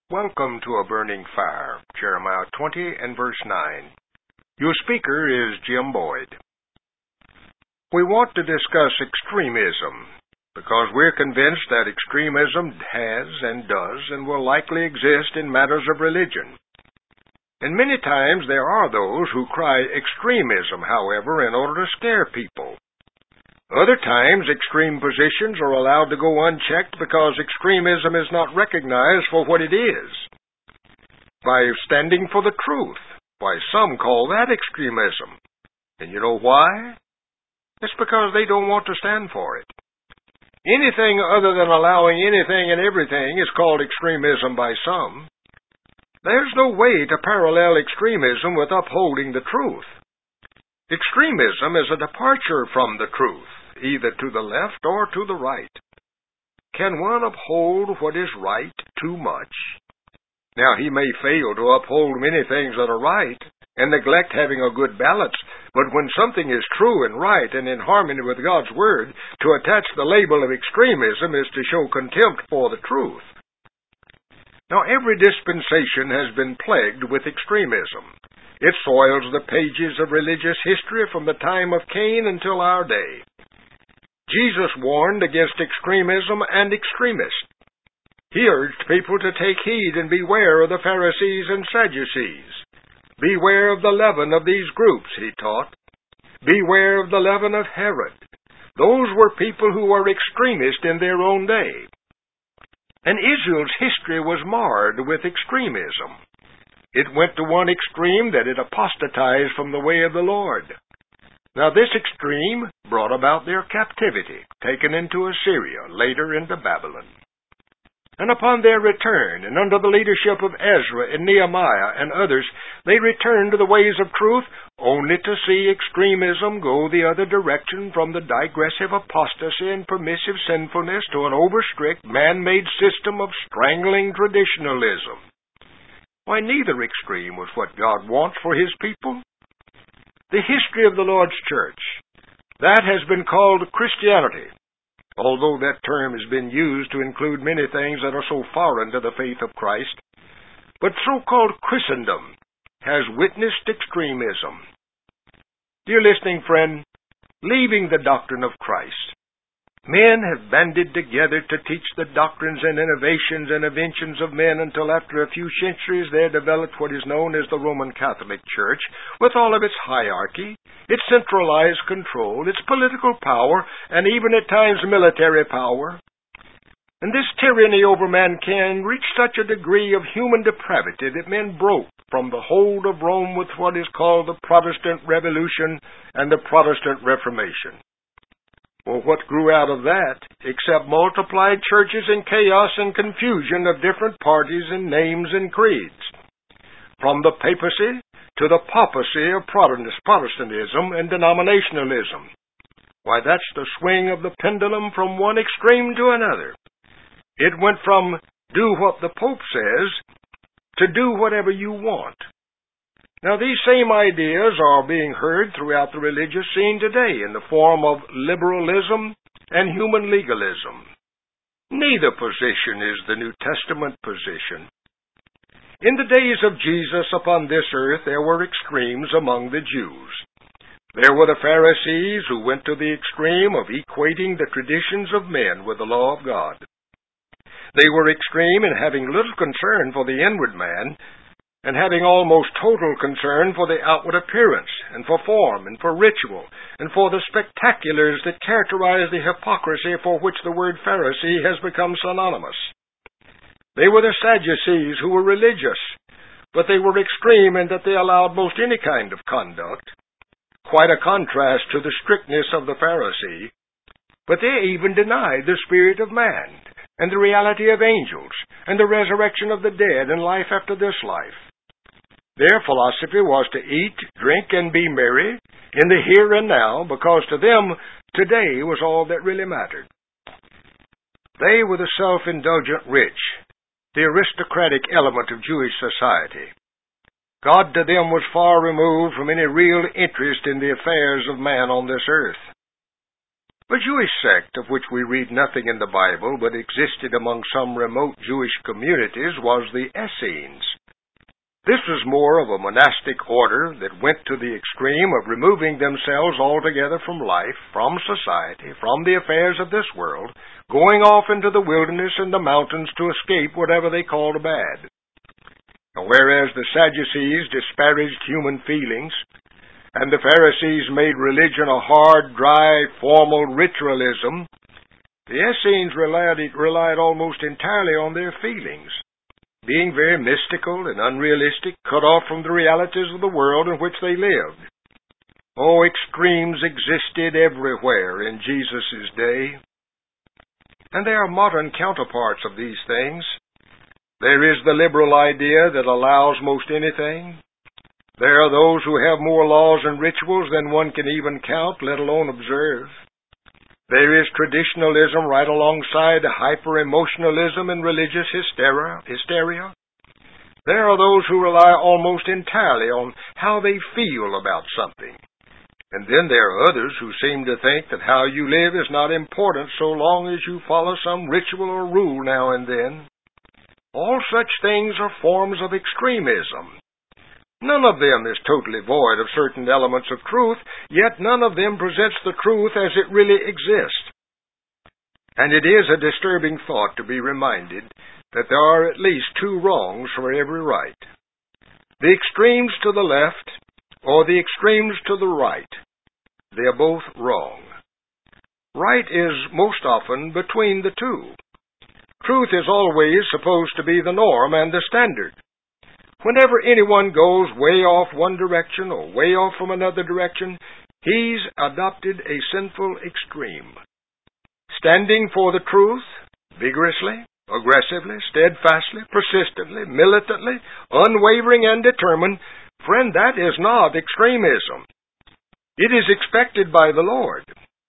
Welcome to A Burning Fire, Jeremiah 20 and verse 9. Your speaker is Jim Boyd. We want to discuss extremism because we're convinced that extremism has and does and will likely exist in matters of religion. And many times there are those who cry extremism, however, in order to scare people. Other times, extreme positions are allowed to go unchecked because extremism is not recognized for what it is. By standing for the truth, why some call that extremism. And you know why? It's because they don't want to stand for it. Anything other than allowing anything and everything is called extremism by some. There's no way to parallel extremism with upholding the truth. Extremism is a departure from the truth, either to the left or to the right. Can one uphold what is right too much? Now, he may fail to uphold many things that are right and neglect having a good balance, but when something is true and right and in harmony with God's Word, to attach the label of extremism is to show contempt for the truth. Now, every dispensation has been plagued with extremism. It soils the pages of religious history from the time of Cain until our day. Jesus warned against extremism and extremists. He urged people to take heed and beware of the Pharisees and Sadducees. Beware of the leaven of these groups, he taught. Beware of the leaven of Herod. Those were people who were extremists in their own day. And Israel's history was marred with extremism. It went to one extreme that it apostatized from the way of the Lord. Now this extreme brought about their captivity, taken into Assyria, later into Babylon. And upon their return, and under the leadership of Ezra and Nehemiah and others, they returned to the ways of truth, only to see extremism go the other direction from the digressive apostasy and permissive sinfulness to an overstrict, man-made system of strangling traditionalism. Why, neither extreme was what God wants for His people. The history of the Lord's church, that has been called Christianity, although that term has been used to include many things that are so foreign to the faith of Christ. But so-called Christendom has witnessed extremism. Dear listening friend, leaving the doctrine of Christ, men have banded together to teach the doctrines and innovations and inventions of men until after a few centuries there developed what is known as the Roman Catholic Church, with all of its hierarchy, its centralized control, its political power, and even at times military power. And this tyranny over mankind reached such a degree of human depravity that men broke from the hold of Rome with what is called the Protestant Revolution and the Protestant Reformation. Well, what grew out of that, except multiplied churches and chaos and confusion of different parties and names and creeds? From the papacy to the papacy of Protestantism and denominationalism. Why, that's the swing of the pendulum from one extreme to another. It went from do what the Pope says to do whatever you want. Now, these same ideas are being heard throughout the religious scene today in the form of liberalism and human legalism. Neither position is the New Testament position. In the days of Jesus upon this earth, there were extremes among the Jews. There were the Pharisees who went to the extreme of equating the traditions of men with the law of God. They were extreme in having little concern for the inward man, and having almost total concern for the outward appearance, and for form, and for ritual, and for the spectaculars that characterize the hypocrisy for which the word Pharisee has become synonymous. They were the Sadducees who were religious, but they were extreme in that they allowed most any kind of conduct, quite a contrast to the strictness of the Pharisee, but they even denied the spirit of man, and the reality of angels, and the resurrection of the dead, and life after this life. Their philosophy was to eat, drink, and be merry in the here and now, because to them, today was all that really mattered. They were the self-indulgent rich, the aristocratic element of Jewish society. God to them was far removed from any real interest in the affairs of man on this earth. A Jewish sect of which we read nothing in the Bible but existed among some remote Jewish communities was the Essenes. This was more of a monastic order that went to the extreme of removing themselves altogether from life, from society, from the affairs of this world, going off into the wilderness and the mountains to escape whatever they called bad. Whereas the Sadducees disparaged human feelings, and the Pharisees made religion a hard, dry, formal ritualism, the Essenes relied almost entirely on their feelings, being very mystical and unrealistic, cut off from the realities of the world in which they lived. Oh, extremes existed everywhere in Jesus' day. And there are modern counterparts of these things. There is the liberal idea that allows most anything. There are those who have more laws and rituals than one can even count, let alone observe. There is traditionalism right alongside hyper-emotionalism and religious hysteria. There are those who rely almost entirely on how they feel about something. And then there are others who seem to think that how you live is not important so long as you follow some ritual or rule now and then. All such things are forms of extremism. None of them is totally void of certain elements of truth, yet none of them presents the truth as it really exists. And it is a disturbing thought to be reminded that there are at least two wrongs for every right. The extremes to the left or the extremes to the right, they are both wrong. Right is most often between the two. Truth is always supposed to be the norm and the standard. Whenever anyone goes way off one direction or way off from another direction, he's adopted a sinful extreme. Standing for the truth, vigorously, aggressively, steadfastly, persistently, militantly, unwavering and determined, friend, that is not extremism. It is expected by the Lord.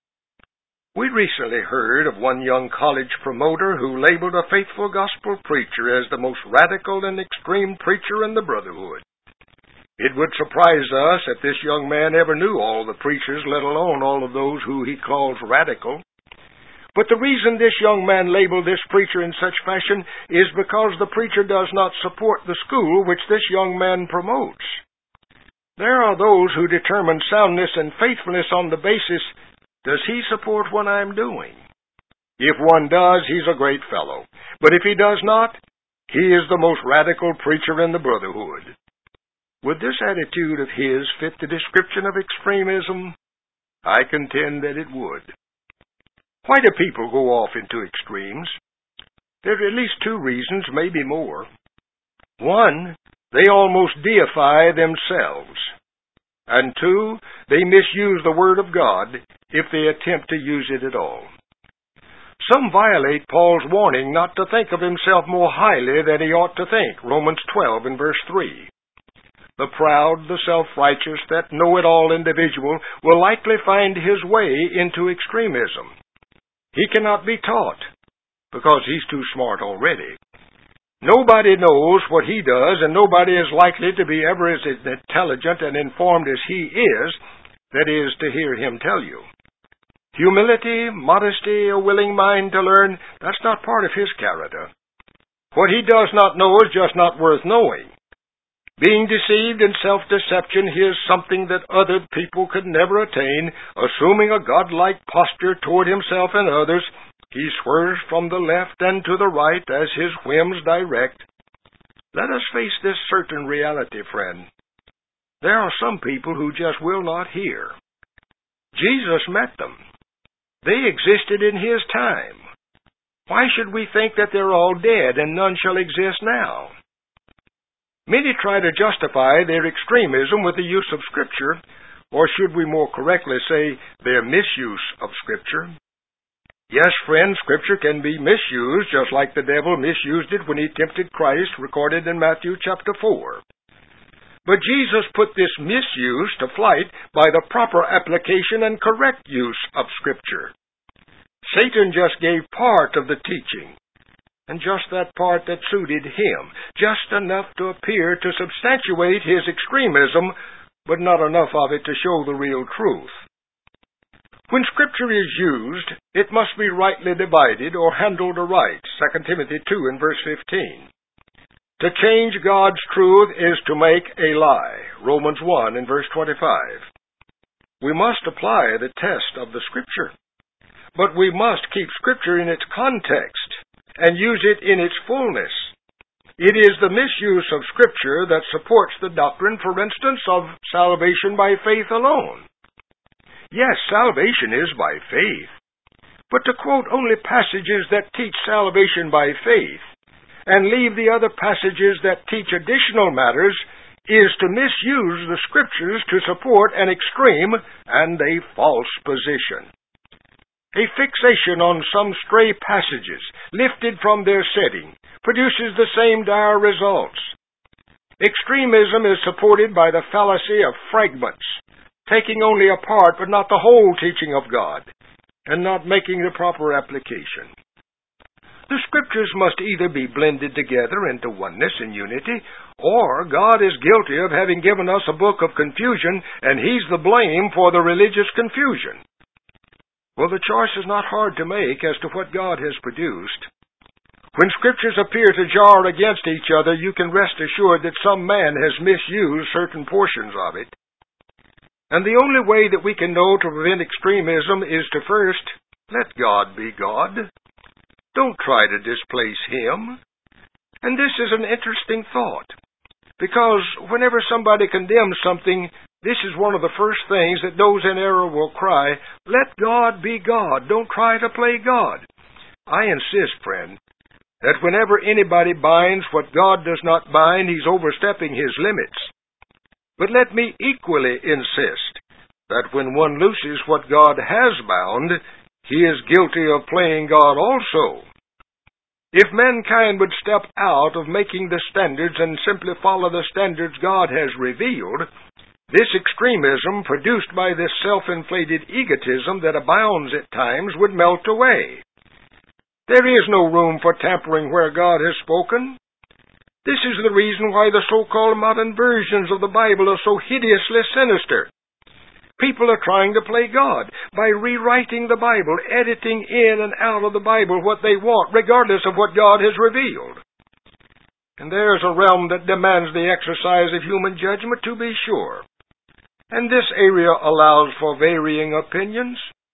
We recently heard of one young college promoter who labeled a faithful gospel preacher as the most radical and extreme preacher in the brotherhood. It would surprise us if this young man ever knew all the preachers, let alone all of those who he calls radical. But the reason this young man labeled this preacher in such fashion is because the preacher does not support the school which this young man promotes. There are those who determine soundness and faithfulness on the basis, does he support what I'm doing? If one does, he's a great fellow. But if he does not, he is the most radical preacher in the brotherhood. Would this attitude of his fit the description of extremism? I contend that it would. Why do people go off into extremes? There are at least two reasons, maybe more. One, they almost deify themselves. And two, they misuse the Word of God if they attempt to use it at all. Some violate Paul's warning not to think of himself more highly than he ought to think, Romans 12 and verse 3. The proud, the self-righteous, that know-it-all individual will likely find his way into extremism. He cannot be taught, because he's too smart already. Nobody knows what he does, and nobody is likely to be ever as intelligent and informed as he is, that is, to hear him tell you. Humility, modesty, a willing mind to learn, that's not part of his character. What he does not know is just not worth knowing. Being deceived in self-deception, he is something that other people could never attain, assuming a godlike posture toward himself and others. He swerves from the left and to the right as his whims direct. Let us face this certain reality, friend. There are some people who just will not hear. Jesus met them. They existed in his time. Why should we think that they're all dead and none shall exist now? Many try to justify their extremism with the use of Scripture, or should we more correctly say their misuse of Scripture. Yes, friend, Scripture can be misused just like the devil misused it when he tempted Christ, recorded in Matthew chapter 4. But Jesus put this misuse to flight by the proper application and correct use of Scripture. Satan just gave part of the teaching, and just that part that suited him, just enough to appear to substantiate his extremism, but not enough of it to show the real truth. When Scripture is used, it must be rightly divided or handled aright. 2 Timothy 2 and verse 15. To change God's truth is to make a lie. Romans 1 and verse 25. We must apply the test of the Scripture, but we must keep Scripture in its context and use it in its fullness. It is the misuse of Scripture that supports the doctrine, for instance, of salvation by faith alone. Yes, salvation is by faith, but to quote only passages that teach salvation by faith and leave the other passages that teach additional matters is to misuse the Scriptures to support an extreme and a false position. A fixation on some stray passages, lifted from their setting, produces the same dire results. Extremism is supported by the fallacy of fragments, taking only a part but not the whole teaching of God, and not making the proper application. The Scriptures must either be blended together into oneness and unity, or God is guilty of having given us a book of confusion, and He's the blame for the religious confusion. Well, the choice is not hard to make as to what God has produced. When Scriptures appear to jar against each other, you can rest assured that some man has misused certain portions of it. And the only way that we can know to prevent extremism is to first let God be God. Don't try to displace Him. And this is an interesting thought, because whenever somebody condemns something, this is one of the first things that those in error will cry, let God be God. Don't try to play God. I insist, friend, that whenever anybody binds what God does not bind, he's overstepping His limits. But let me equally insist that when one looses what God has bound, he is guilty of playing God also. If mankind would step out of making the standards and simply follow the standards God has revealed, this extremism produced by this self-inflated egotism that abounds at times would melt away. There is no room for tampering where God has spoken. This is the reason why the so-called modern versions of the Bible are so hideously sinister. People are trying to play God by rewriting the Bible, editing in and out of the Bible what they want, regardless of what God has revealed. And there's a realm that demands the exercise of human judgment, to be sure. And this area allows for varying opinions.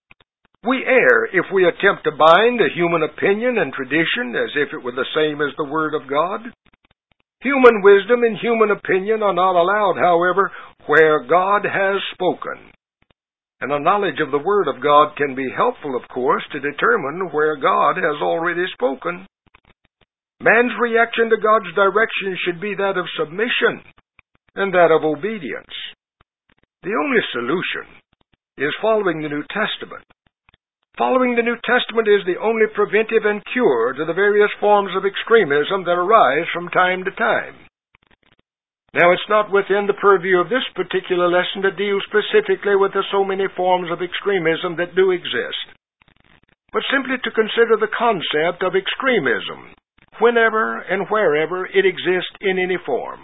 We err if we attempt to bind a human opinion and tradition as if it were the same as the Word of God. Human wisdom and human opinion are not allowed, however, where God has spoken. And a knowledge of the Word of God can be helpful, of course, to determine where God has already spoken. Man's reaction to God's direction should be that of submission and that of obedience. The only solution is following the New Testament. Following the New Testament is the only preventive and cure to the various forms of extremism that arise from time to time. Now, it's not within the purview of this particular lesson to deal specifically with the so many forms of extremism that do exist, but simply to consider the concept of extremism, whenever and wherever it exists in any form.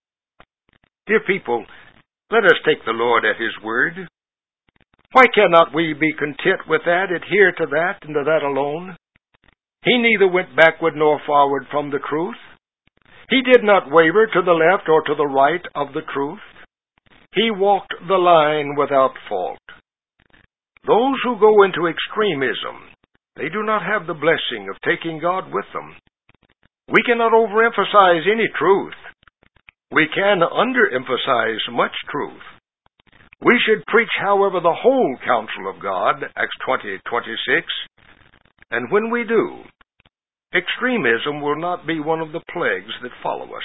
Dear people, let us take the Lord at His word. Why cannot we be content with that, adhere to that, and to that alone? He neither went backward nor forward from the truth. He did not waver to the left or to the right of the truth. He walked the line without fault. Those who go into extremism, they do not have the blessing of taking God with them. We cannot overemphasize any truth. We can underemphasize much truth. We should preach, however, the whole counsel of God, Acts 20:26, and when we do, extremism will not be one of the plagues that follow us.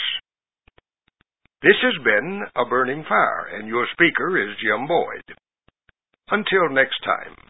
This has been A Burning Fire, and your speaker is Jim Boyd. Until next time.